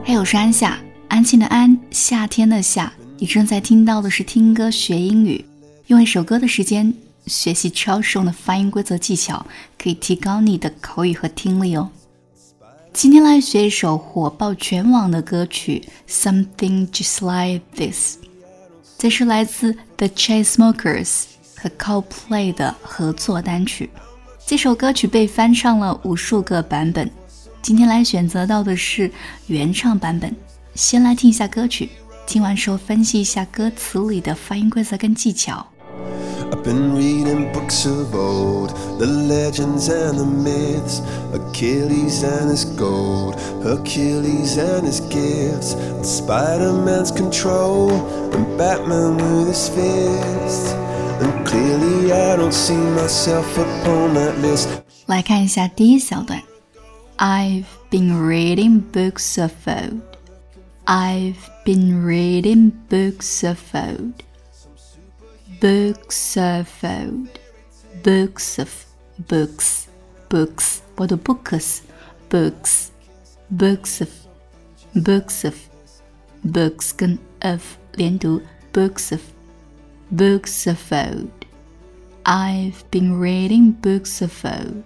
嘿，我是安夏，安静的安，夏天的夏。你正在听到的是听歌学英语，用一首歌的时间学习超实用的发音规则技巧，可以提高你的口语和听力哦。今天来学一首火爆全网的歌曲 Something Just Like This， 这是来自 The Chainsmokers 和 Coldplay 的合作单曲。这首歌曲被翻唱了无数个版本，今天来选择到的是原唱版本。先来听一下歌曲，听完之后分析一下歌词里的发音规则跟技巧。 I've been reading books of old, the legends and the myths, Achilles and his gold, Hercules and his gifts, and Spider-Man's control, and Batman with his fists, and clearly I don't see myself upon that list. 来看一下第一小段。I've been reading books of old. I've been reading books of old. Books of old. Books of books. Books 不读 books. Books. Books of. Books of. Books 跟 of 连读 Books of. Books of old. I've been reading books of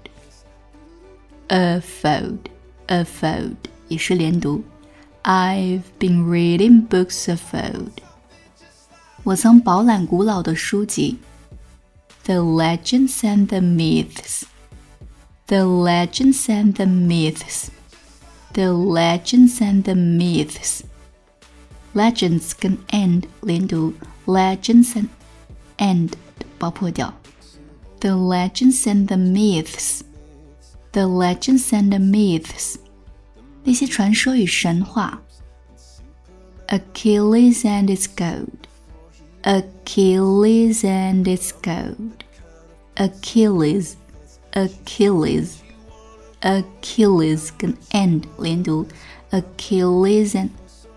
old.A fold, a fold 也是连读 I've been reading books of old. 我曾饱览古老的书籍 The legends and the myths. The legends and the myths. The legends and the myths. Legends 跟 and 连读 Legends and 爆破掉 The legends and the myths.The legends and the myths 那些传说与神话 Achilles and its gold Achilles and its gold Achilles Achilles Achilles 跟 and 连读 Achilles and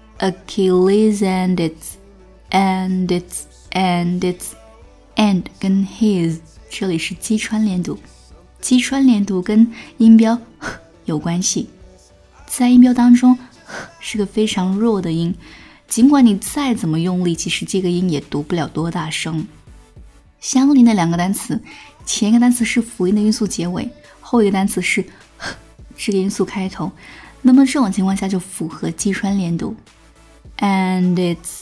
its and its and its and 跟 his 这里是击穿连读击穿连读跟音标有关系，在音标当中是个非常弱的音，尽管你再怎么用力，其实这个音也读不了多大声。相邻的两个单词，前一个单词是辅音的音素结尾，后一个单词是这个音素开头，那么这种情况下就符合击穿连读 and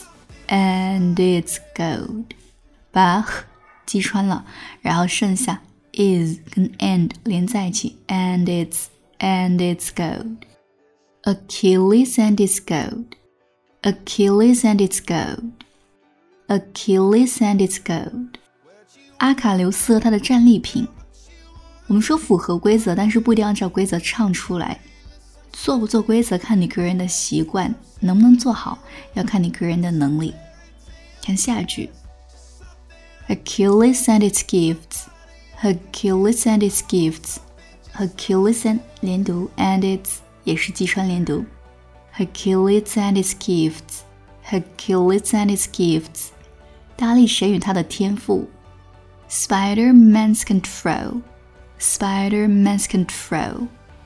it's gold 把击穿了，然后剩下is 跟 and 连在一起 and it's gold Achilles and its gold Achilles and its gold Achilles and its gold 阿卡琉斯和他的战利品。我们说符合规则，但是不一定按照规则唱出来，做不做规则看你个人的习惯，能不能做好要看你个人的能力。看下一句 Achilles and its gifts Hercules and its gifts Hercules and 连读 and its 也是击穿连读 Hercules and its gifts Hercules and its gifts 大力神与他的天赋 Spider-Man's control Spider-Man's control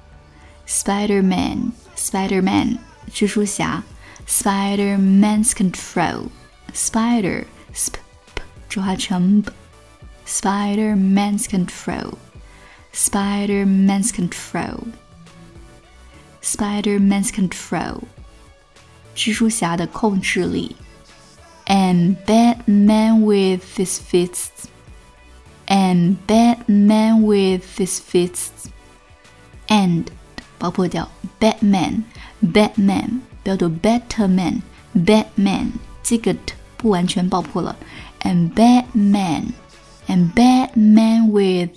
Spider-Man 蜘蛛侠 Spider-Man's control Spider sp 浊化成 b Spider-Man's control Spider-Man's control Spider-Man's control 蜘蛛侠的控制力 And Batman with his fists And Batman with his fists And 爆破掉 Batman 不要读 Batman 这个 t 不完全爆破了 And Batman with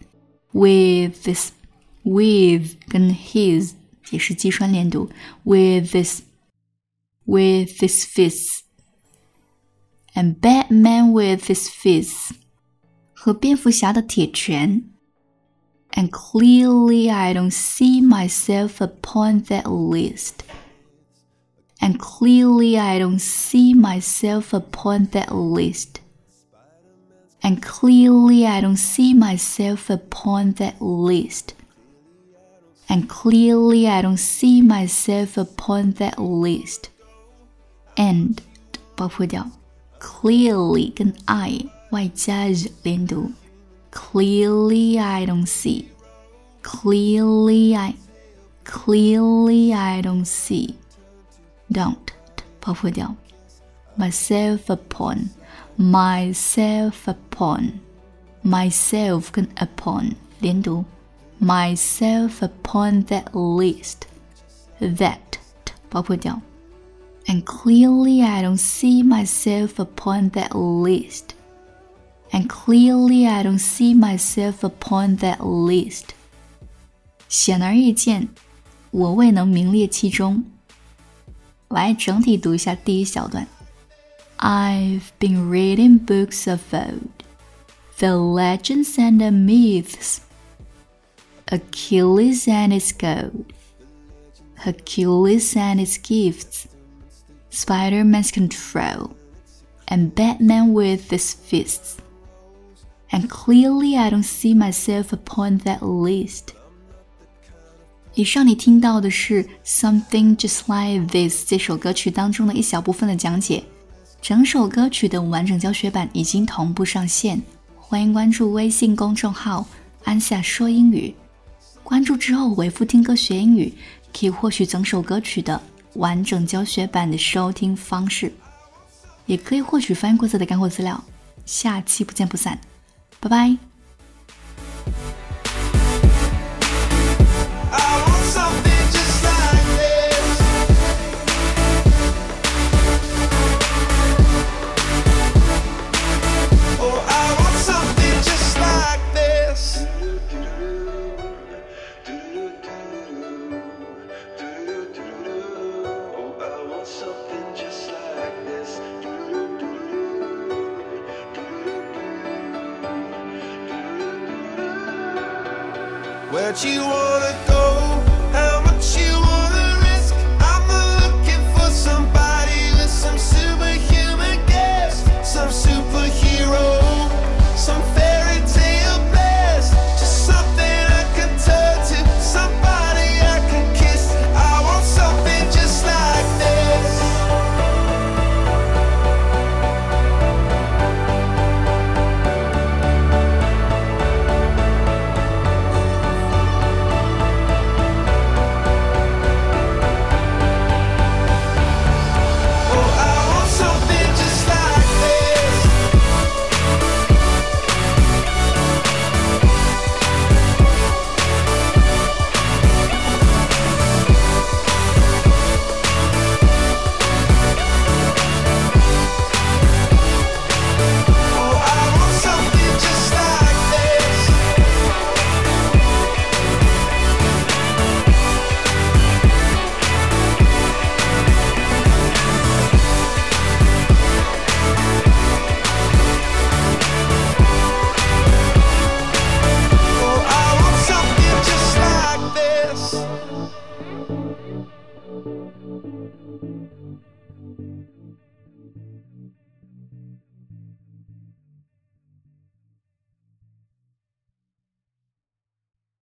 跟 his 也是击穿连读 with his fists and Batman with his fists 和蝙蝠侠的铁拳 and clearly I don't see myself upon that list and clearly I don't see myself upon that list And clearly I don't see myself upon that list. And clearly I don't see myself upon that list. And 爆破掉 Clearly 跟 I 外加日连读 Clearly I don't see. Clearly I don't see. Don't 爆破掉 Myself upon. Myself upon. Myself 跟 upon 连读Myself upon that list. That 爆破掉 And clearly I don't see myself upon that list. And clearly I don't see myself upon that list. 显而易见，我未能名列其中。来，整体读一下第一小段。I've been reading books of old, the legends and the myths, Achilles and his gold, Hercules and his gifts, Spider-Man's control, and Batman with his fists. And clearly I don't see myself upon that list. 以上你听到的是 Something Just Like This 这首歌曲当中的一小部分的讲解，整首歌曲的完整教学版已经同步上线，欢迎关注微信公众号安夏说英语，关注之后回复听歌学英语，可以获取整首歌曲的完整教学版的收听方式，也可以获取翻译过册的干货资料。下期不见不散，拜拜。 Where'd you wanna go?